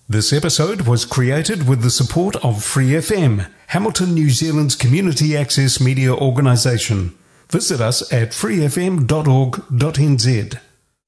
This episode was created with the support of Free FM, Hamilton, New Zealand's community access media organisation. Visit us at freefm.org.nz.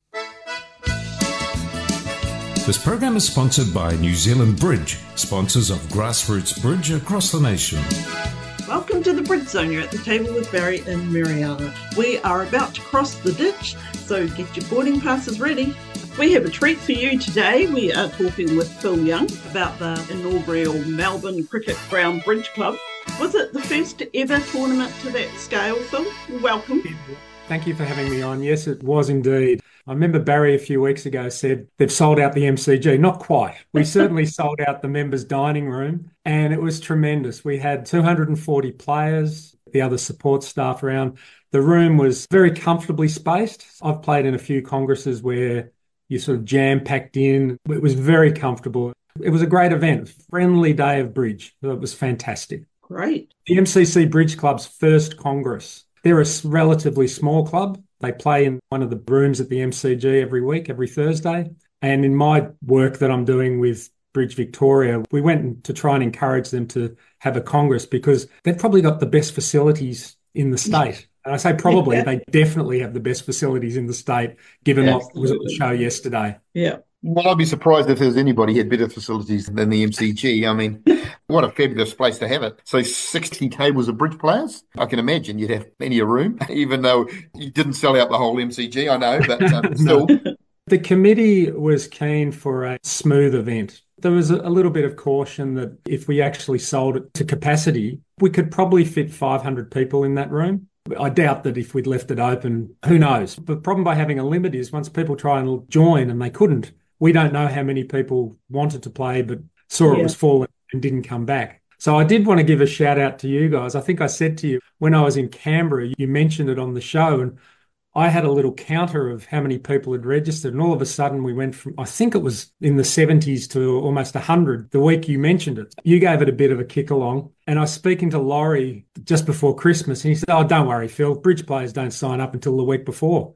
This program is sponsored by New Zealand Bridge, sponsors of grassroots bridge across the nation. Welcome to the Bridge Zone. You're at the table with Barry and Mariana. We are about to cross the ditch, so get your boarding passes ready. We have a treat for you today. We are talking with Phil Young about the inaugural Melbourne Cricket Ground Bridge Club. Was it the first ever tournament to that scale, Phil? Welcome. Thank you for having me on. Yes, it was indeed. I remember Barry a few weeks ago said they've sold out the MCG. Not quite. We certainly sold out the members' dining room, and it was tremendous. We had 240 players, the other support staff around. The room was very comfortably spaced. I've played in a few congresses where you sort of jam-packed in. It was very comfortable. It was a great event, friendly day of bridge. It was fantastic. Great. The MCC Bridge Club's first congress. They're a relatively small club. They play in one of the rooms at the MCG every week, every Thursday. And in my work that I'm doing with Bridge Victoria, we went to try and encourage them to have a congress because they've probably got the best facilities in the state. And I say probably, they definitely have the best facilities in the state, given what was at the show yesterday. Yeah. Well, I'd be surprised if there's anybody who had better facilities than the MCG. I mean, what a fabulous place to have it. So 60 tables of bridge players. I can imagine you'd have plenty of room, even though you didn't sell out the whole MCG, I know, but still. The committee was keen for a smooth event. There was a little bit of caution that if we actually sold it to capacity, we could probably fit 500 people in that room. I doubt that if we'd left it open, who knows? The problem by having a limit is once people try and join and they couldn't, we don't know how many people wanted to play but saw it was full and didn't come back. So I did want to give a shout out to you guys. I think I said to you when I was in Canberra, you mentioned it on the show, and I had a little counter of how many people had registered, and all of a sudden we went from, I think it was in the 70s to almost 100 the week you mentioned it. You gave it a bit of a kick along, and I was speaking to Laurie just before Christmas, and he said, "Oh, don't worry, Phil, bridge players don't sign up until the week before."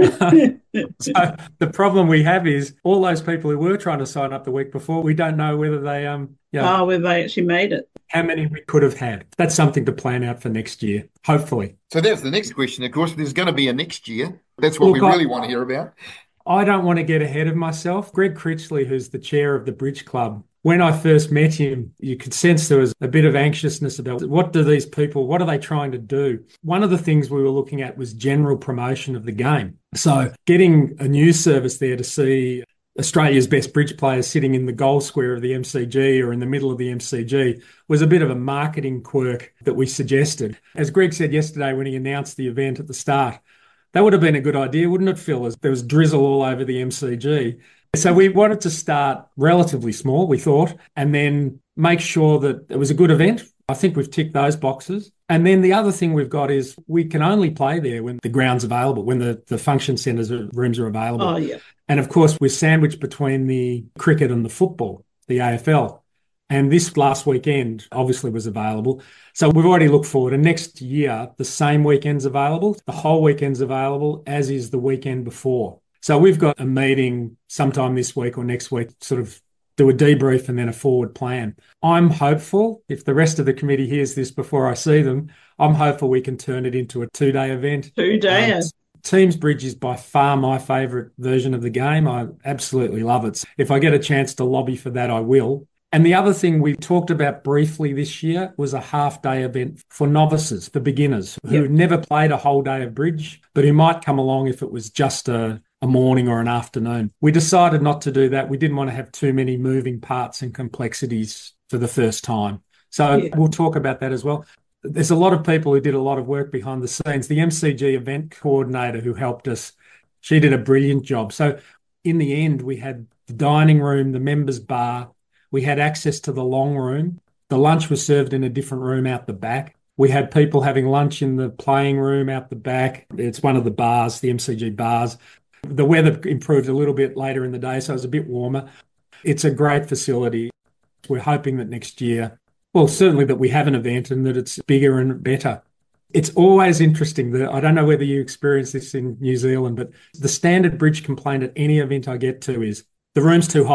So the problem we have is all those people who were trying to sign up the week before, we don't know whether they whether they actually made it. How many we could have had. That's something to plan out for next year, hopefully. So that's the next question, of course. There's going to be a next year. That's what we really want to hear about. I don't want to get ahead of myself. Greg Critchley, who's the chair of the Bridge Club, when I first met him, you could sense there was a bit of anxiousness about what are they trying to do? One of the things we were looking at was general promotion of the game. So getting a news service there to see Australia's best bridge players sitting in the goal square of the MCG or in the middle of the MCG was a bit of a marketing quirk that we suggested. As Greg said yesterday when he announced the event at the start, that would have been a good idea, wouldn't it, Phil? As there was drizzle all over the MCG. So we wanted to start relatively small, we thought, and then make sure that it was a good event. I think we've ticked those boxes. And then the other thing we've got is we can only play there when the ground's available, when the function centres rooms are available. Oh, yeah. And of course, we're sandwiched between the cricket and the football, the AFL. And this last weekend obviously was available. So we've already looked forward. And next year, the same weekend's available. The whole weekend's available, as is the weekend before. So we've got a meeting sometime this week or next week, sort of do a debrief and then a forward plan. I'm hopeful, if the rest of the committee hears this before I see them, I'm hopeful we can turn it into a 2-day event. 2-day. Teams Bridge is by far my favourite version of the game. I absolutely love it. If I get a chance to lobby for that, I will. And the other thing we talked about briefly this year was a half-day event for novices, for beginners, who never played a whole day of bridge, but who might come along if it was just a morning or an afternoon. We decided not to do that. We didn't want to have too many moving parts and complexities for the first time. So we'll talk about that as well. There's a lot of people who did a lot of work behind the scenes. The MCG event coordinator who helped us, she did a brilliant job. So in the end, we had the dining room, the members bar, we had access to the long room. The lunch was served in a different room out the back. We had people having lunch in the playing room out the back. It's one of the bars, the MCG bars. The weather improved a little bit later in the day, so it was a bit warmer. It's a great facility. We're hoping that next year, well, certainly that we have an event and that it's bigger and better. It's always interesting that I don't know whether you experience this in New Zealand, but the standard bridge complaint at any event I get to is the room's too hot.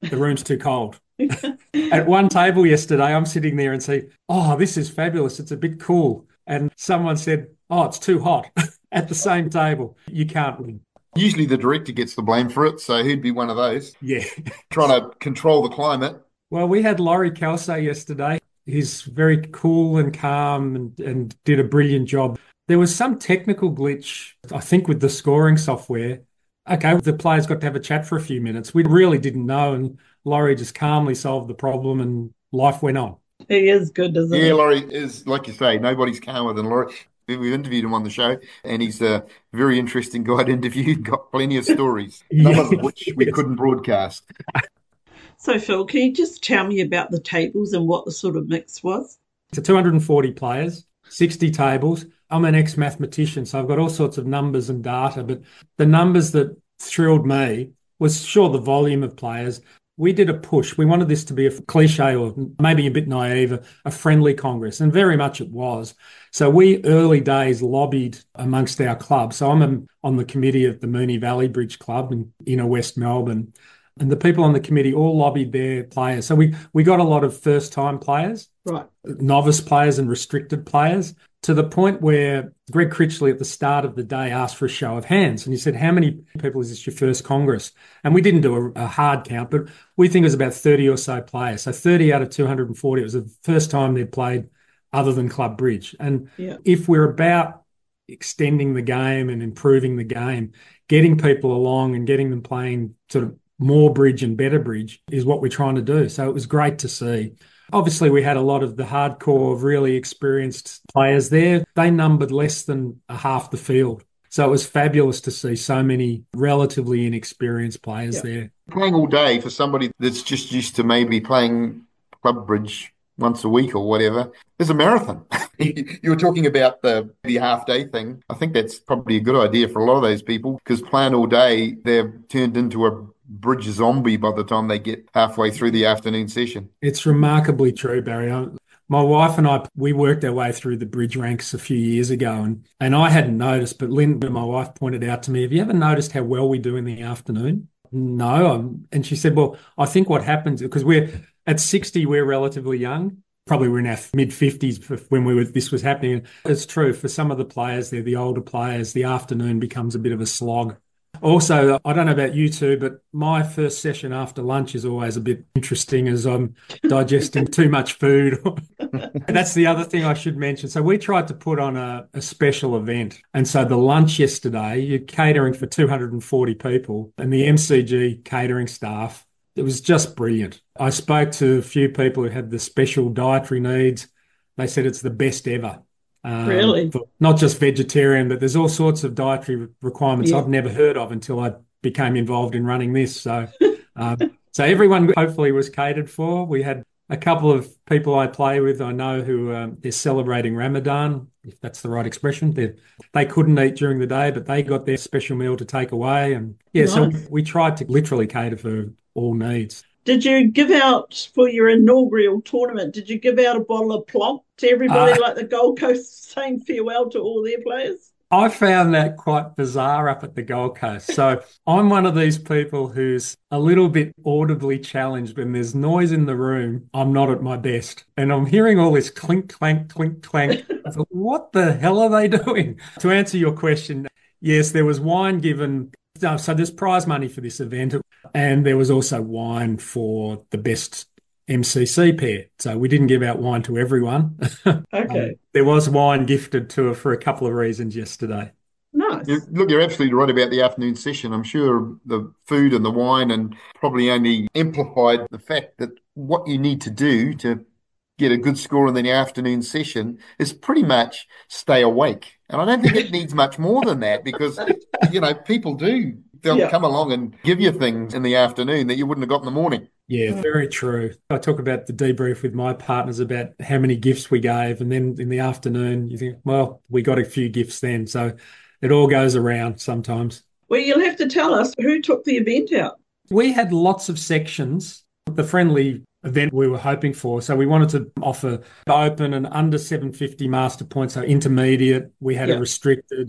the room's too cold. At one table yesterday, I'm sitting there and say, "Oh, this is fabulous. It's a bit cool." And someone said, "Oh, it's too hot." At the same table. You can't win. Usually the director gets the blame for it, so he'd be one of those Yeah. trying to control the climate. Well, we had Laurie Kelsey yesterday. He's very cool and calm and did a brilliant job. There was some technical glitch, I think, with the scoring software. Okay, the players got to have a chat for a few minutes. We really didn't know, and Laurie just calmly solved the problem and life went on. He is good, isn't he? Yeah, Laurie is, like you say, nobody's calmer than Laurie. We've interviewed him on the show, and he's a very interesting guy to interview. Got plenty of stories, none of which we couldn't broadcast. So, Phil, can you just tell me about the tables and what the sort of mix was? So 240 players, 60 tables. I'm an ex-mathematician, so I've got all sorts of numbers and data, but the numbers that thrilled me was sure the volume of players. We did a push. We wanted this to be a cliche or maybe a bit naive, a friendly Congress, and very much it was. So we early days lobbied amongst our club. So I'm on the committee of the Moonee Valley Bridge Club in inner West Melbourne. And the people on the committee all lobbied their players. So we got a lot of first-time players, Right. novice players and restricted players, to the point where Greg Critchley at the start of the day asked for a show of hands. And he said, "How many people is this your first Congress?" And we didn't do a hard count, but we think it was about 30 or so players. So 30 out of 240, it was the first time they'd played other than club bridge. And Yeah. if we're about extending the game and improving the game, getting people along and getting them playing sort of more bridge and better bridge is what we're trying to do. So it was great to see. Obviously, we had a lot of the hardcore, really experienced players there. They numbered less than a half the field. So it was fabulous to see so many relatively inexperienced players there. Playing all day for somebody that's just used to maybe playing club bridge once a week or whatever is a marathon. You were talking about the half day thing. I think that's probably a good idea for a lot of those people because playing all day, they're turned into a bridge zombie by the time they get halfway through the afternoon session. It's remarkably true, Barry. My wife and I, we worked our way through the bridge ranks a few years ago, and I hadn't noticed, but Linda, my wife, pointed out to me, "Have you ever noticed how well we do in the afternoon?" No. And she said, "Well, I think what happens, because we're at 60, we're relatively young. Probably we're in our mid-50s when this was happening." It's true. For some of the players, they're the older players, the afternoon becomes a bit of a slog. Also, I don't know about you two, but my first session after lunch is always a bit interesting as I'm digesting too much food. That's the other thing I should mention. So we tried to put on a special event. And so the lunch yesterday, you're catering for 240 people and the MCG catering staff, it was just brilliant. I spoke to a few people who had the special dietary needs. They said it's the best ever. Really? Not just vegetarian, but there's all sorts of dietary requirements I've never heard of until I became involved in running this. So, so everyone hopefully was catered for. We had a couple of people I play with, I know, who they're celebrating Ramadan, if that's the right expression. They couldn't eat during the day, but they got their special meal to take away. And Nice. So we tried to literally cater for all needs. Did you give out for your inaugural tournament? Did you give out a bottle of plonk to everybody, like the Gold Coast, saying farewell to all their players? I found that quite bizarre up at the Gold Coast. So I'm one of these people who's a little bit audibly challenged when there's noise in the room. I'm not at my best. And I'm hearing all this clink, clank, clink, clank. I thought, what the hell are they doing? To answer your question, yes, there was wine given. So there's prize money for this event. And there was also wine for the best MCC pair. So we didn't give out wine to everyone. Okay. There was wine gifted to her for a couple of reasons yesterday. Nice. You're absolutely right about the afternoon session. I'm sure the food and the wine and probably only amplified the fact that what you need to do to get a good score in the afternoon session is pretty much stay awake. And I don't think it needs much more than that because, people do. They'll come along and give you things in the afternoon that you wouldn't have got in the morning. Yeah, very true. I talk about the debrief with my partners about how many gifts we gave. And then in the afternoon, you think, well, we got a few gifts then. So it all goes around sometimes. Well, you'll have to tell us who took the event out. We had lots of sections. The friendly event we were hoping for. So we wanted to offer open and under 750 master points, so intermediate. We had a restricted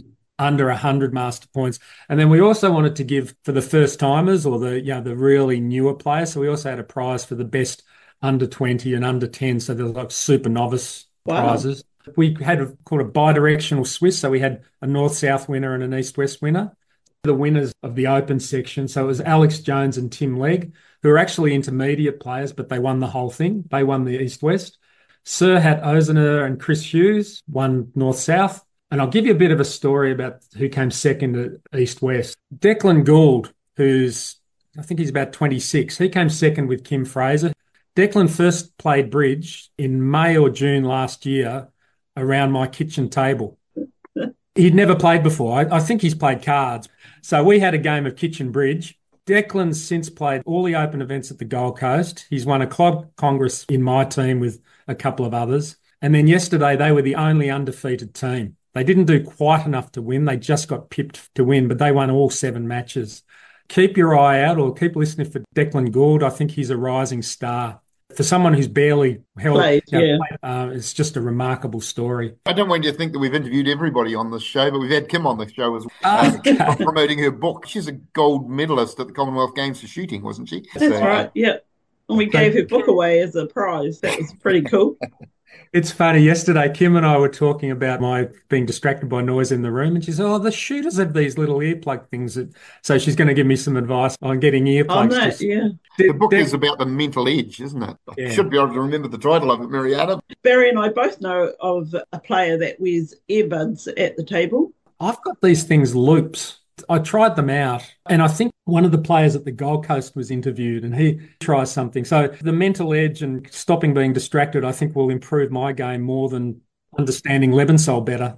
under 100 master points. And then we also wanted to give for the first timers or the really newer players. So we also had a prize for the best under 20 and under 10. So there were like super novice prizes. We had called a bi-directional Swiss. So we had a north-south winner and an east-west winner. The winners of the open section. So it was Alex Jones and Tim Legg, who are actually intermediate players, but they won the whole thing. They won the east-west. Serhat Ozener and Chris Hughes won north-south. And I'll give you a bit of a story about who came second at east-west. Declan Gould, I think he's about 26. He came second with Kim Fraser. Declan first played bridge in May or June last year around my kitchen table. He'd never played before. I think he's played cards. So we had a game of kitchen bridge. Declan's since played all the open events at the Gold Coast. He's won a club congress in my team with a couple of others. And then yesterday, they were the only undefeated team. They didn't do quite enough to win. They just got pipped to win, but they won all 7 matches. Keep your eye out or keep listening for Declan Gould. I think he's a rising star. For someone who's barely it's just a remarkable story. I don't want you to think that we've interviewed everybody on this show, but we've had Kim on the show as well, promoting her book. She's a gold medalist at the Commonwealth Games for shooting, wasn't she? That's right, yeah. And we gave her book away as a prize. That was pretty cool. It's funny. Yesterday, Kim and I were talking about my being distracted by noise in the room, and she said, the shooters have these little earplug things. So she's going to give me some advice on getting earplugs. On that, yeah. The book is about the mental edge, isn't it? Yeah. I should be able to remember the title of it, Mariana. Barry and I both know of a player that wears earbuds at the table. I've got these things loops. I tried them out, and I think one of the players at the Gold Coast was interviewed, and he tries something. So the mental edge and stopping being distracted, I think, will improve my game more than understanding Lebensol better.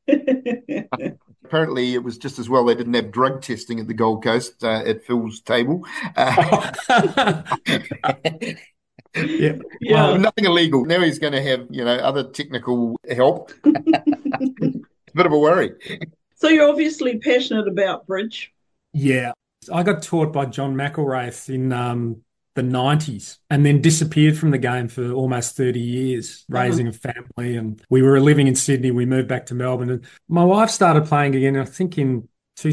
Apparently, it was just as well they didn't have drug testing at the Gold Coast at Phil's table. Yeah. Well, nothing illegal. Now he's going to have, other technical help. It's a bit of a worry. So you're obviously passionate about bridge. Yeah. I got taught by John McElraith in the 90s and then disappeared from the game for almost 30 years, raising a family. And we were living in Sydney. We moved back to Melbourne. And my wife started playing again, I think in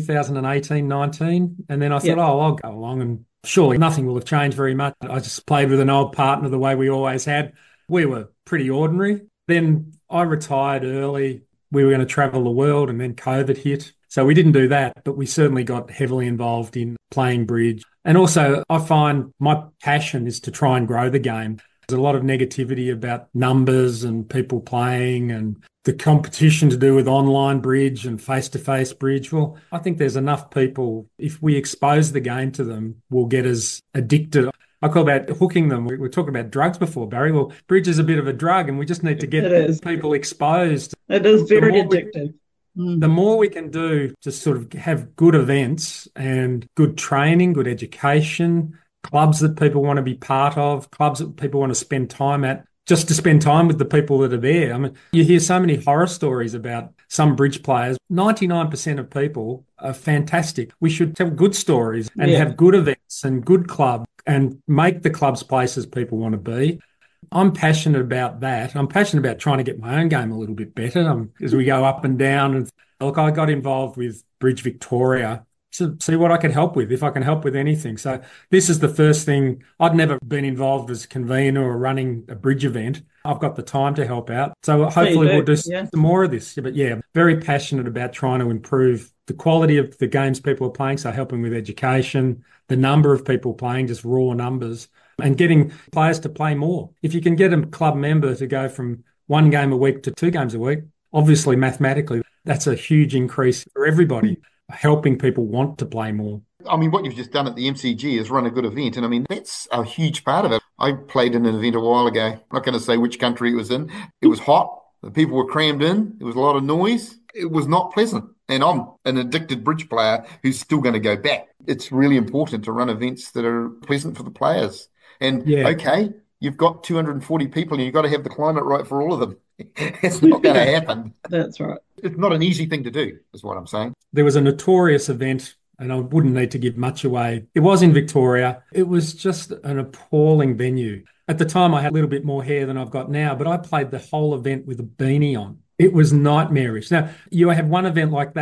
2018, 19. And then I thought, I'll go along and surely nothing will have changed very much. I just played with an old partner the way we always had. We were pretty ordinary. Then I retired early. We were going to travel the world and then COVID hit. So we didn't do that, but we certainly got heavily involved in playing bridge. And also I find my passion is to try and grow the game. There's a lot of negativity about numbers and people playing and the competition to do with online bridge and face-to-face bridge. Well, I think there's enough people, if we expose the game to them, will get as addicted. I call that hooking them. We were talking about drugs before, Barry. Well, bridge is a bit of a drug and we just need to get people exposed. It is very addictive. The more we can do to sort of have good events and good training, good education, clubs that people want to be part of, clubs that people want to spend time at, just to spend time with the people that are there. I mean, you hear so many horror stories about some bridge players. 99% of people are fantastic. We should tell good stories and have good events and good clubs and make the clubs places people want to be. I'm passionate about that. I'm passionate about trying to get my own game a little bit better as we go up and down. And look, I got involved with Bridge Victoria to see what I could help with, if I can help with anything. So this is the first thing. I'd never been involved as convener or running a bridge event. I've got the time to help out. So hopefully we'll do some more of this. But very passionate about trying to improve the quality of the games people are playing. So helping with education, the number of people playing, just raw numbers, and getting players to play more. If you can get a club member to go from 1 game a week to 2 games a week, obviously mathematically, that's a huge increase for everybody, helping people want to play more. I mean, what you've just done at the MCG is run a good event. And I mean, that's a huge part of it. I played in an event a while ago. I'm not going to say which country it was in. It was hot. The people were crammed in. There was a lot of noise. It was not pleasant. And I'm an addicted bridge player who's still going to go back. It's really important to run events that are pleasant for the players. And okay, you've got 240 people and you've got to have the climate right for all of them. It's not going to happen. That's right. It's not an easy thing to do, is what I'm saying. There was a notorious event, and I wouldn't need to give much away. It was in Victoria. It was just an appalling venue. At the time, I had a little bit more hair than I've got now, but I played the whole event with a beanie on. It was nightmarish. Now, you have one event like that.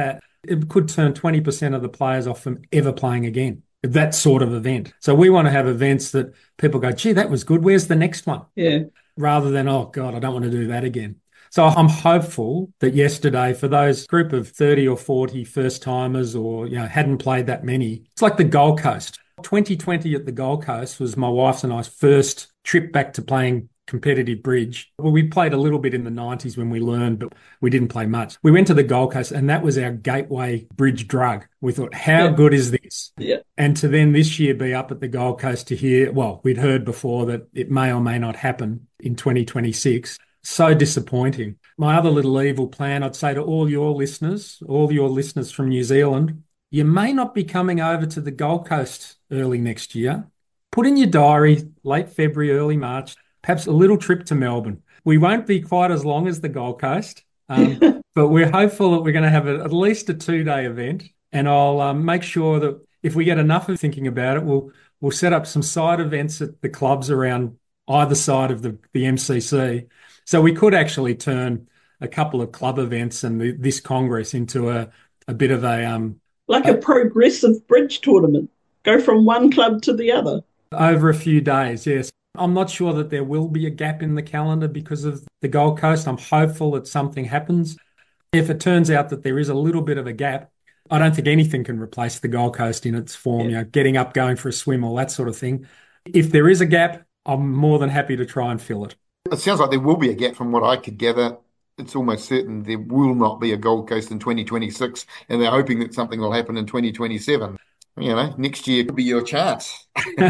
It could turn 20% of the players off from ever playing again. That sort of event. So we want to have events that people go, gee, that was good. Where's the next one? Yeah. Rather than, oh God, I don't want to do that again. So I'm hopeful that yesterday, for those group of 30 or 40 first timers or, hadn't played that many, it's like the Gold Coast. 2020 at the Gold Coast was my wife's and I's first trip back to playing competitive bridge. Well, we played a little bit in the 90s when we learned, but we didn't play much. We went to the Gold Coast and that was our gateway bridge drug. We thought, how good is this? Yeah. And to then this year be up at the Gold Coast to hear, well, we'd heard before that it may or may not happen in 2026. So disappointing. My other little evil plan, I'd say to all your listeners from New Zealand, you may not be coming over to the Gold Coast early next year. Put in your diary, late February, early March, perhaps a little trip to Melbourne. We won't be quite as long as the Gold Coast, but we're hopeful that we're going to have at least a 2-day event. And I'll make sure that if we get enough of thinking about it, we'll set up some side events at the clubs around either side of the MCC. So we could actually turn a couple of club events and this Congress into a bit of a... like a progressive bridge tournament. Go from one club to the other. Over a few days, yes. I'm not sure that there will be a gap in the calendar because of the Gold Coast. I'm hopeful that something happens. If it turns out that there is a little bit of a gap, I don't think anything can replace the Gold Coast in its form, getting up, going for a swim, all that sort of thing. If there is a gap, I'm more than happy to try and fill it. It sounds like there will be a gap from what I could gather. It's almost certain there will not be a Gold Coast in 2026, and they're hoping that something will happen in 2027. Next year could be your chance.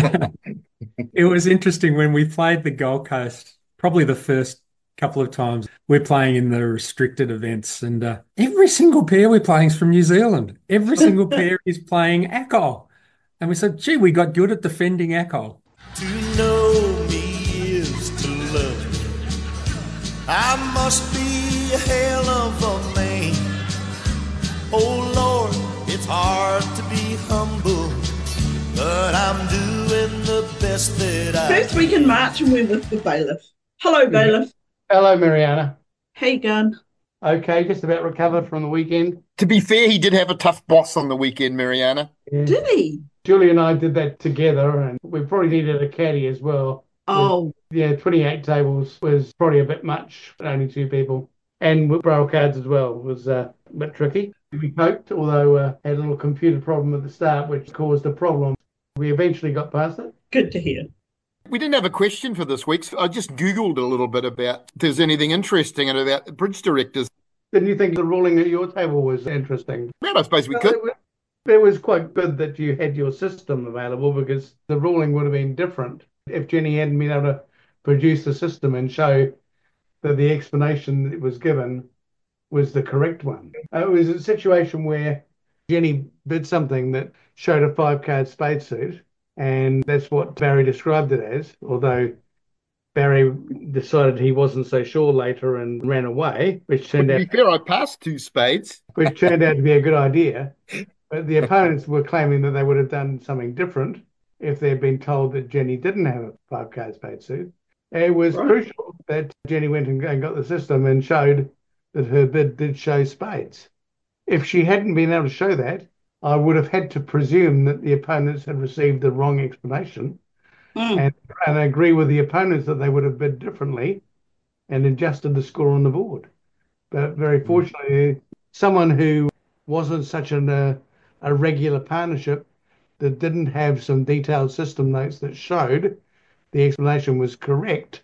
It was interesting when we played the Gold Coast, probably the first couple of times we're playing in the restricted events, and every single pair we're playing is from New Zealand. Every single pair is playing ACOL. And we said, gee, we got good at defending ACOL. To know me is to love me. I must be a hell of a man. Oh Lord, it's hard to be humble, but I'm doing the best that I can. First week in March and we're with the bailiff. Hello, bailiff. Hello, Mariana. How you going? Okay, just about recovered from the weekend. To be fair, he did have a tough boss on the weekend, Mariana. Yeah. Did he? Julie and I did that together, and we probably needed a caddy as well. Oh. Yeah, 28 tables was probably a bit much, but only 2 people. And with braille cards as well was a bit tricky. We coped, although had a little computer problem at the start, which caused a problem. We eventually got past it. Good to hear. We didn't have a question for this week, so I just Googled a little bit about if there's anything interesting about bridge directors. Didn't you think the ruling at your table was interesting? Well, I suppose we could. It was quite good that you had your system available, because the ruling would have been different if Jenny hadn't been able to produce the system and show that the explanation that was given was the correct one. It was a situation where Jenny did something that showed a 5-card spade suit, and that's what Barry described it as, although Barry decided he wasn't so sure later and ran away, which turned out... To be fair, I passed 2 spades. Which turned out to be a good idea. But the opponents were claiming that they would have done something different if they'd been told that Jenny didn't have a 5-card spade suit. It was crucial that Jenny went and got the system and showed that her bid did show spades. If she hadn't been able to show that, I would have had to presume that the opponents had received the wrong explanation and agree with the opponents that they would have bid differently and adjusted the score on the board. But very fortunately, someone who wasn't such a regular partnership, that didn't have some detailed system notes that showed the explanation was correct,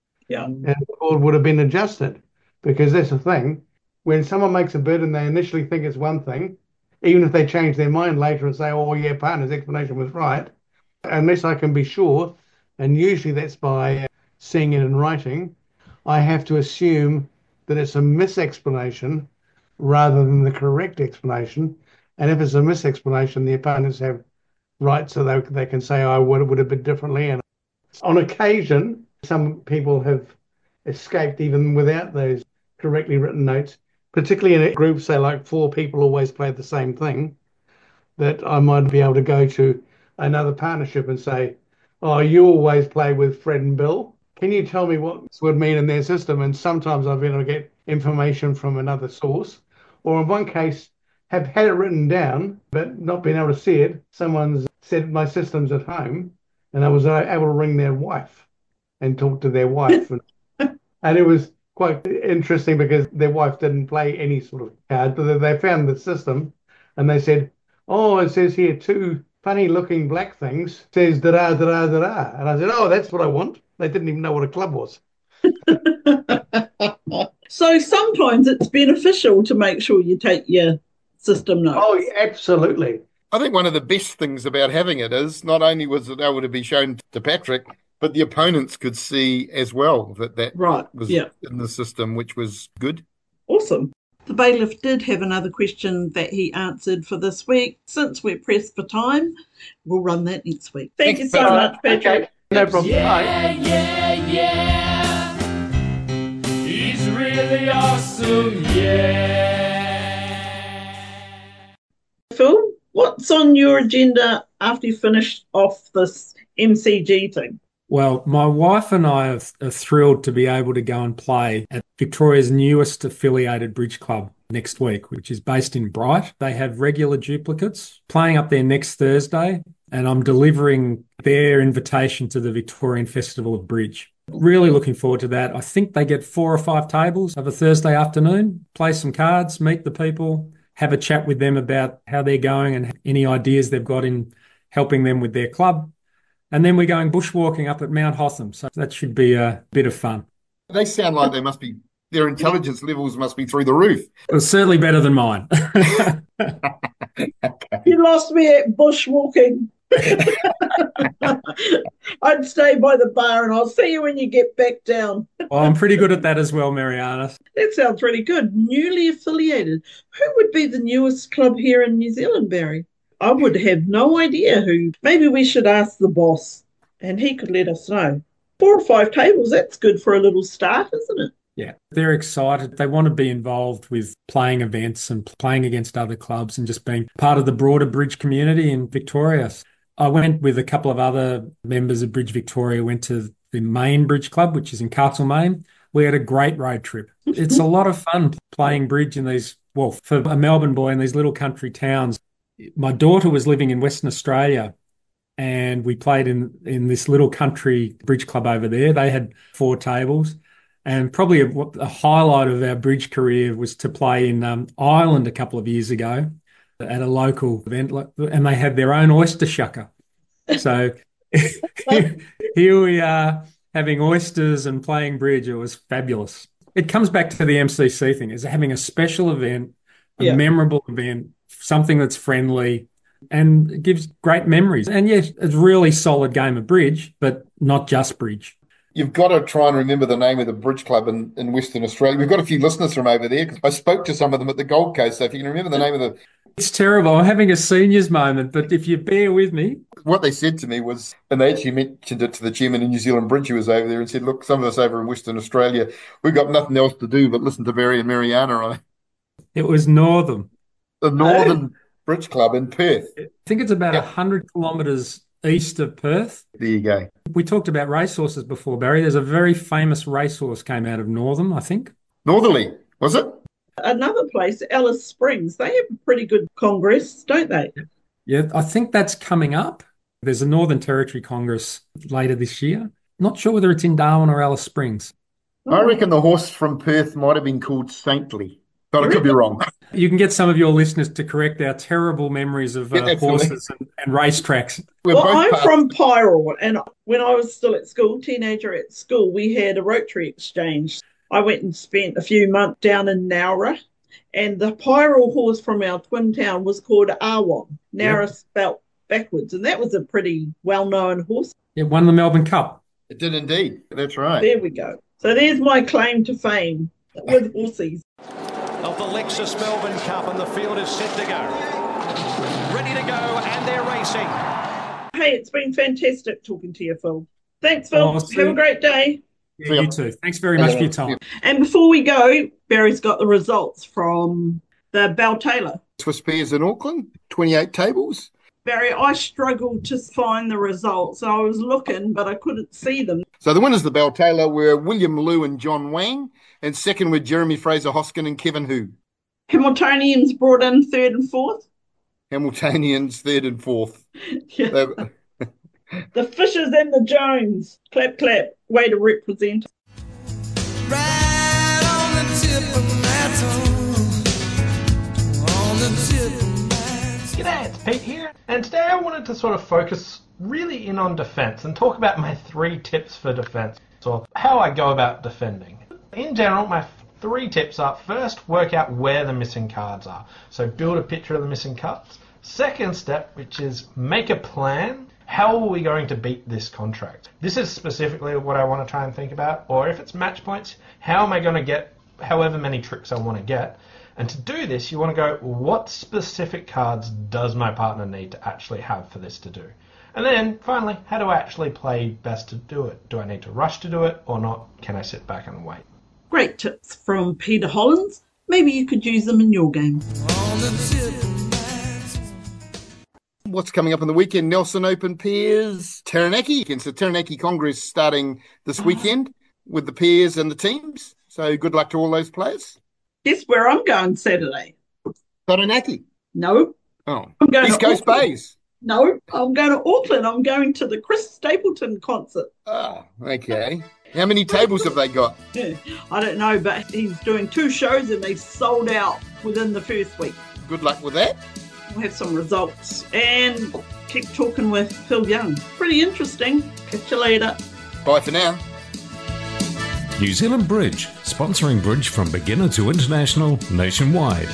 and the board would have been adjusted. Because that's the thing, when someone makes a bid and they initially think it's one thing, even if they change their mind later and say, oh yeah, partner's explanation was right, unless I can be sure, and usually that's by seeing it in writing, I have to assume that it's a misexplanation rather than the correct explanation. And if it's a misexplanation, the opponents have rights, so they can say, I would have been differently. And on occasion, some people have escaped even without those correctly written notes, particularly in a group, say like 4 people always play the same thing, that I might be able to go to another partnership and say, oh, you always play with Fred and Bill. Can you tell me what this would mean in their system? And sometimes I've been able to get information from another source. Or in one case, have had it written down, but not been able to see it. Someone's said my system's at home, and I was able to ring their wife and talk to their wife. And it was quite interesting because their wife didn't play any sort of card, but they found the system and they said, oh, it says here two funny looking black things, it says da-da, da-da, da-da. And I said, oh, that's what I want. They didn't even know what a club was. So sometimes it's beneficial to make sure you take your system notes. Oh, absolutely. I think one of the best things about having it is not only was it able to be shown to Patrick, but the opponents could see as well that was in the system, which was good. Awesome. The bailiff did have another question that he answered for this week. Since we're pressed for time, we'll run that next week. Thank you so much, Patrick. Okay. No problem. Yeah, yeah. He's really awesome, yeah. Phil, what's on your agenda after you finish off this MCG thing? Well, my wife and I are thrilled to be able to go and play at Victoria's newest affiliated bridge club next week, which is based in Bright. They have regular duplicates playing up there next Thursday, and I'm delivering their invitation to the Victorian Festival of Bridge. Really looking forward to that. I think they get 4 or 5 tables of a Thursday afternoon, play some cards, meet the people, have a chat with them about how they're going and any ideas they've got in helping them with their club. And then we're going bushwalking up at Mount Hotham. So that should be a bit of fun. They sound like their intelligence levels must be through the roof. It's certainly better than mine. You lost me at bushwalking. I'd stay by the bar and I'll see you when you get back down. Well, I'm pretty good at that as well, Mariana. That sounds really good. Newly affiliated. Who would be the newest club here in New Zealand, Barry? I would have no idea who. Maybe we should ask the boss and he could let us know. 4 or 5 tables, that's good for a little start, isn't it? Yeah, they're excited. They want to be involved with playing events and playing against other clubs and just being part of the broader bridge community in Victoria. I went with a couple of other members of Bridge Victoria, went to the main bridge club, which is in Castlemaine. We had a great road trip. It's a lot of fun playing bridge in these, well, for a Melbourne boy in these little country towns. My daughter was living in Western Australia and we played in this little country bridge club over there. They had 4 tables. And probably a highlight of our bridge career was to play in Ireland a couple of years ago at a local event, and they had their own oyster shucker. So here we are having oysters and playing bridge. It was fabulous. It comes back to the MCC thing, is having a special event, a memorable event, something that's friendly and it gives great memories. And yes, it's a really solid game of bridge, but not just bridge. You've got to try and remember the name of the bridge club in Western Australia. We've got a few listeners from over there because I spoke to some of them at the Gold Coast. So if you can remember the name of the... It's terrible. I'm having a seniors moment, but if you bear with me... What they said to me was, and they actually mentioned it to the chairman in New Zealand Bridge who was over there and said, look, some of us over in Western Australia, we've got nothing else to do but listen to Barry and Mariana. It was Northam. The Northern Bridge Club in Perth. I think it's about 100 kilometres east of Perth. There you go. We talked about racehorses before, Barry. There's a very famous racehorse came out of Northam, I think. Northerly, was it? Another place, Alice Springs, they have a pretty good congress, don't they? Yeah, I think that's coming up. There's a Northern Territory Congress later this year. Not sure whether it's in Darwin or Alice Springs. I reckon the horse from Perth might have been called Saintly, but I could be wrong. You can get some of your listeners to correct our terrible memories of horses and racetracks. Well, I'm from Pyral, and when I was still at school, teenager at school, we had a Rotary exchange. I went and spent a few months down in Nowra, and the Pyral horse from our twin town was called Awam, Nowra spelt backwards, and that was a pretty well-known horse. It won the Melbourne Cup. It did indeed. That's right. There we go. So there's my claim to fame with horses. Of the Lexus Melbourne Cup, and the field is set to go. Ready to go, and they're racing. Hey, it's been fantastic talking to you, Phil. Thanks, Phil. Have a great day. Yeah, you too. Thanks very much for your time. And before we go, Barry's got the results from the Baltaylor. Swiss Pairs in Auckland, 28 tables. Barry, I struggled to find the results. I was looking, but I couldn't see them. So the winners of the Baltaylor were William Liu and John Wang, and second were Jeremy Fraser Hoskin and Kevin Hu. Hamiltonians brought in third and fourth. Hamiltonians third and fourth. Yeah. The Fishers and the Jones. Clap, clap. Way to represent. Right on the tip of my tongue. On the tip of my tongue. G'day, it's Pete here, and today I wanted to sort of focus really in on defence and talk about my 3 tips for defence, or how I go about defending. In general, my 3 tips are: first, work out where the missing cards are. So build a picture of the missing cards. Second step, which is make a plan. How are we going to beat this contract? This is specifically what I want to try and think about. Or if it's match points, how am I going to get however many tricks I want to get? And to do this, you want to go, what specific cards does my partner need to actually have for this to do? And then, finally, how do I actually play best to do it? Do I need to rush to do it or not? Can I sit back and wait? Great tips from Peter Hollins. Maybe you could use them in your game. On the tip of What's coming up on the weekend? Nelson Open Peers, Taranaki against the Taranaki Congress starting this weekend with the peers and the teams. So good luck to all those players. Guess where I'm going Saturday? Taranaki. No. Oh, I'm going East to Coast Auckland. Bays. No, I'm going to Auckland. I'm going to the Chris Stapleton concert. Oh, okay. How many tables have they got? Yeah, I don't know, but he's doing 2 shows and they sold out within the first week. Good luck with that. We'll have some results and keep talking with Phil Young. Pretty interesting. Catch you later. Bye for now. New Zealand Bridge, sponsoring bridge from beginner to international nationwide.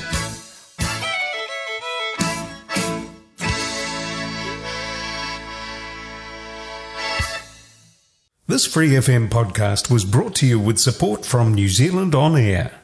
This Free FM podcast was brought to you with support from New Zealand On Air.